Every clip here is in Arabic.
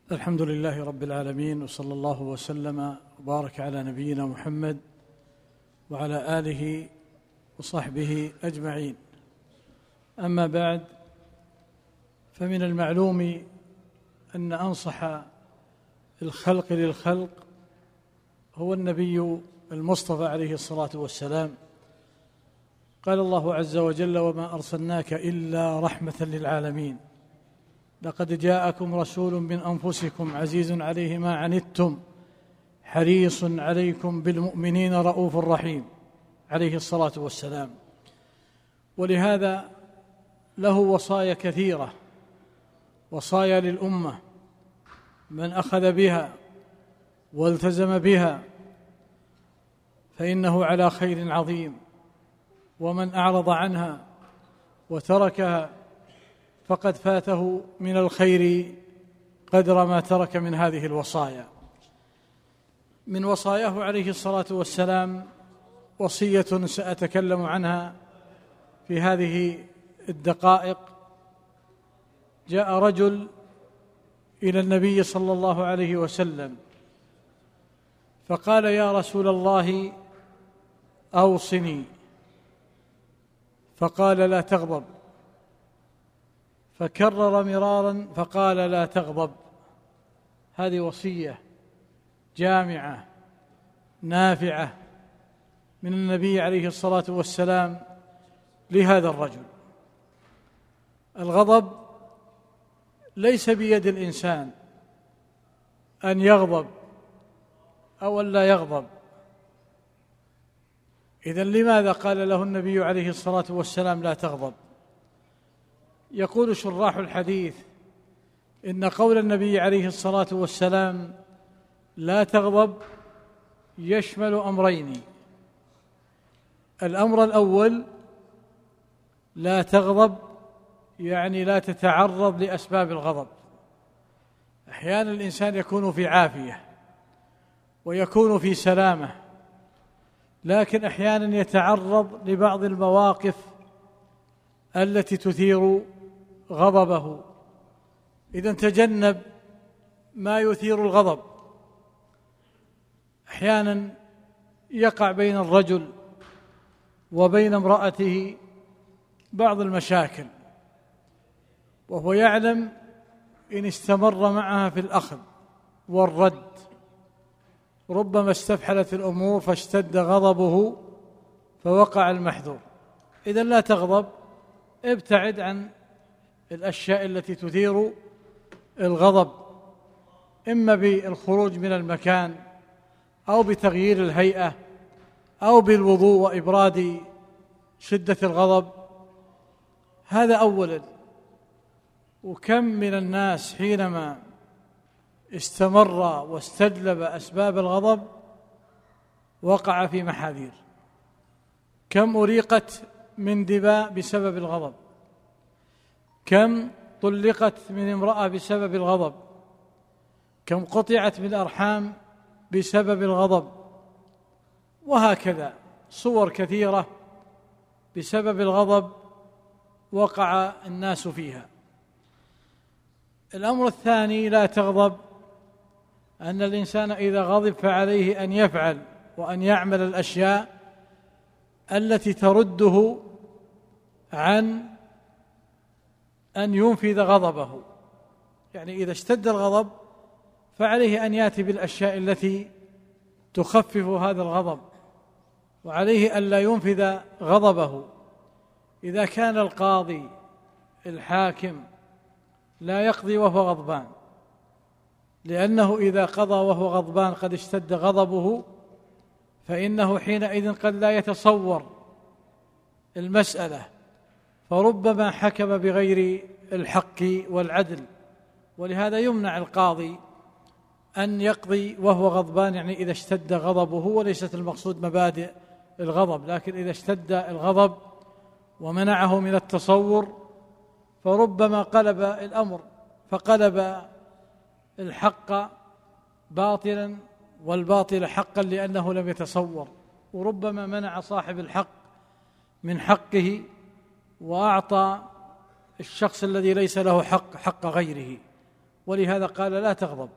الحمد لله رب العالمين، وصلى الله وسلم وبارك على نبينا محمد وعلى آله وصحبه أجمعين. أما بعد، فمن المعلوم أن أنصح الخلق للخلق هو النبي المصطفى عليه الصلاة والسلام. قال الله عز وجل: وما أرسلناك إلا رحمة للعالمين، لقد جاءكم رسول من أنفسكم عزيز عليه ما عنتم حريص عليكم بالمؤمنين رؤوف رحيم، عليه الصلاة والسلام. ولهذا له وصايا كثيرة، وصايا للأمة، من أخذ بها والتزم بها فإنه على خير عظيم، ومن أعرض عنها وتركها فقد فاته من الخير قدر ما ترك من هذه الوصايا. من وصاياه عليه الصلاة والسلام وصية سأتكلم عنها في هذه الدقائق. جاء رجل إلى النبي صلى الله عليه وسلم فقال: يا رسول الله أوصني. فقال: لا تغضب. فكرر مرارا فقال: لا تغضب. هذه وصية جامعة نافعة من النبي عليه الصلاة والسلام لهذا الرجل. الغضب ليس بيد الإنسان أن يغضب أو أن لا يغضب. إذن لماذا قال له النبي عليه الصلاة والسلام: لا تغضب؟ يقول شراح الحديث إن قول النبي عليه الصلاة والسلام لا تغضب يشمل أمرين. الأمر الأول: لا تغضب يعني لا تتعرض لأسباب الغضب. أحيانا الإنسان يكون في عافية ويكون في سلامة، لكن أحيانا يتعرض لبعض المواقف التي تثير غضبه. إذن تجنب ما يثير الغضب. أحيانا يقع بين الرجل وبين امرأته بعض المشاكل، وهو يعلم إن استمر معها في الأخذ والرد ربما استفحلت الأمور فاشتد غضبه فوقع المحذور. إذن لا تغضب، ابتعد عن الأشياء التي تثير الغضب، إما بالخروج من المكان أو بتغيير الهيئة أو بالوضوء وإبراد شدة الغضب. هذا أولا. وكم من الناس حينما استمر واستجلب أسباب الغضب وقع في محاذير. كم أريقت من دماء بسبب الغضب، كم طلقت من امرأة بسبب الغضب، كم قطعت من أرحام بسبب الغضب، وهكذا صور كثيرة بسبب الغضب وقع الناس فيها. الأمر الثاني: لا تغضب، أن الإنسان إذا غضب فعليه أن يفعل وأن يعمل الأشياء التي ترده عن أن ينفذ غضبه. يعني إذا اشتد الغضب فعليه أن يأتي بالأشياء التي تخفف هذا الغضب، وعليه أن لا ينفذ غضبه. إذا كان القاضي الحاكم لا يقضي وهو غضبان، لأنه إذا قضى وهو غضبان قد اشتد غضبه، فإنه حينئذ قد لا يتصور المسألة، فربما حكم بغير الحق والعدل. ولهذا يمنع القاضي أن يقضي وهو غضبان، يعني إذا اشتد غضبه، وليست المقصود مبادئ الغضب، لكن إذا اشتد الغضب ومنعه من التصور فربما قلب الأمر، فقلب الحق باطلا والباطل حقا لأنه لم يتصور، وربما منع صاحب الحق من حقه وأعطى الشخص الذي ليس له حق غيره. ولهذا قال لا تغضب.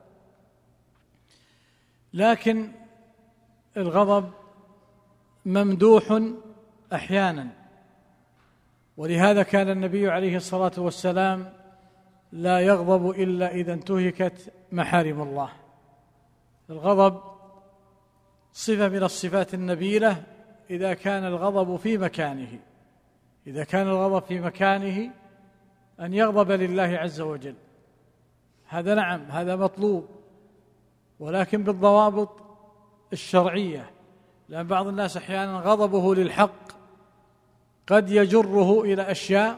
لكن الغضب ممدوح أحيانا، ولهذا كان النبي عليه الصلاة والسلام لا يغضب إلا إذا انتهكت محارم الله. الغضب صفة من الصفات النبيلة إذا كان الغضب في مكانه. إذا كان الغضب في مكانه أن يغضب لله عز وجل، هذا نعم، هذا مطلوب، ولكن بالضوابط الشرعية، لأن بعض الناس أحيانا غضبه للحق قد يجره إلى أشياء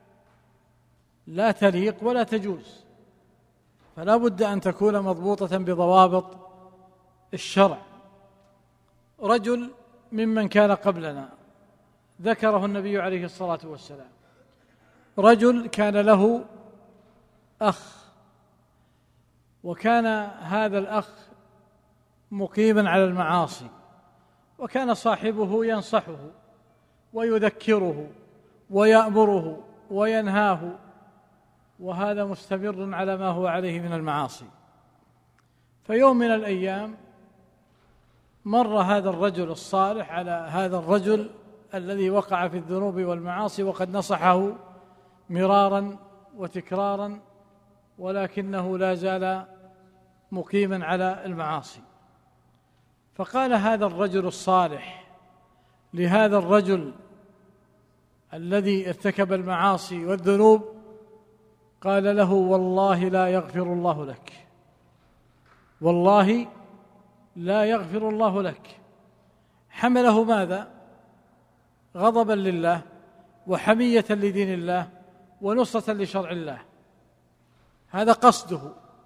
لا تليق ولا تجوز، فلا بد أن تكون مضبوطة بضوابط الشرع. رجل ممن كان قبلنا ذكره النبي عليه الصلاة والسلام، رجل كان له أخ، وكان هذا الأخ مقيما على المعاصي، وكان صاحبه ينصحه ويذكره ويأمره وينهاه، وهذا مستمر على ما هو عليه من المعاصي. فيوم من الأيام مر هذا الرجل الصالح على هذا الرجل الذي وقع في الذنوب والمعاصي، وقد نصحه مرارا وتكرارا، ولكنه لا زال مقيما على المعاصي. فقال هذا الرجل الصالح لهذا الرجل الذي ارتكب المعاصي والذنوب، قال له: والله لا يغفر الله لك، والله لا يغفر الله لك. حمله ماذا؟ غضبا لله وحمية لدين الله ونصرة لشرع الله، هذا قصده.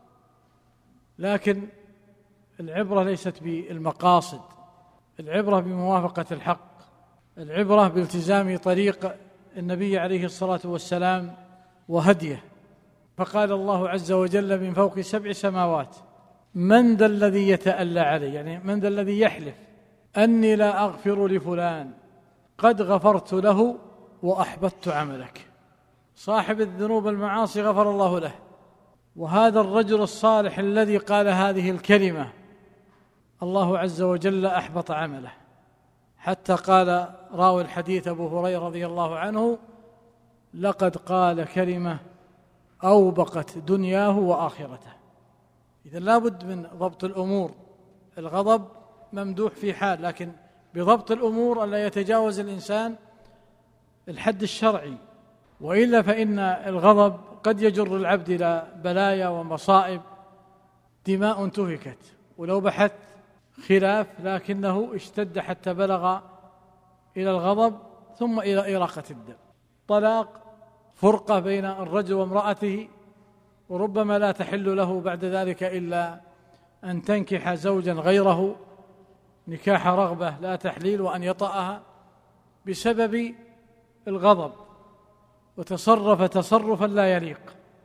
لكن العبرة ليست بالمقاصد، العبرة بموافقة الحق، العبرة بالتزام طريق النبي عليه الصلاة والسلام وهديه. فقال الله عز وجل من فوق 7 سماوات: من ذا الذي يتألى علي، يعني من ذا الذي يحلف أني لا أغفر لفلان قد غفرت له وأحبطت عملك. صاحب الذنوب المعاصي غفر الله له، وهذا الرجل الصالح الذي قال هذه الكلمة الله عز وجل أحبط عمله، حتى قال راوي الحديث أبو هريرة رضي الله عنه: لقد قال كلمة أوبقت دنياه وآخرته. إذن لا بد من ضبط الأمور. الغضب ممدوح في حال، لكن بضبط الأمور ألا يتجاوز الإنسان الحد الشرعي، وإلا فإن الغضب قد يجر العبد إلى بلايا ومصائب، دماء انتهكت، ولو بحث خلاف، لكنه اشتد حتى بلغ إلى الغضب ثم إلى إراقة الدم. طلاق، فرقة بين الرجل وامرأته، وربما لا تحل له بعد ذلك إلا أن تنكح زوجا غيره نكاح رغبة لا تحليل، وأن يطأها بسبب الغضب وتصرف تصرفا لا يليق.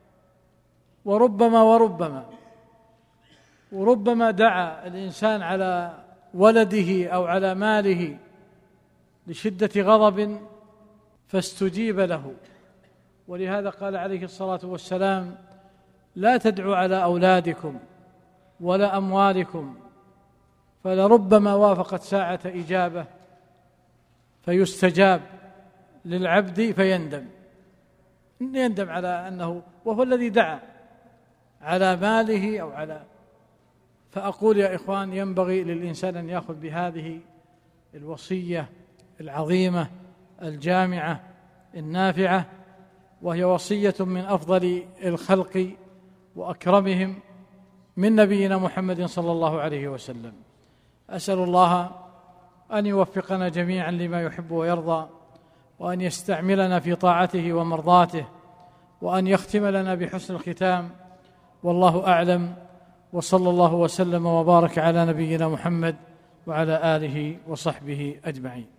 وربما دعا الإنسان على ولده أو على ماله لشدة غضب فاستجيب له، ولهذا قال عليه الصلاة والسلام: لا تدعوا على أولادكم ولا أموالكم، فلربما وافقت ساعة إجابة فيستجاب للعبد فيندم، يندم على أنه وهو الذي دعا على ماله أو على. فأقول يا إخوان، ينبغي للإنسان أن يأخذ بهذه الوصية العظيمة الجامعة النافعة، وهي وصية من أفضل الخلق وأكرمهم من نبينا محمد صلى الله عليه وسلم. أسأل الله أن يوفقنا جميعا لما يحب ويرضى، وأن يستعملنا في طاعته ومرضاته، وأن يختم لنا بحسن الختام. والله أعلم، وصلى الله وسلم وبارك على نبينا محمد وعلى آله وصحبه أجمعين.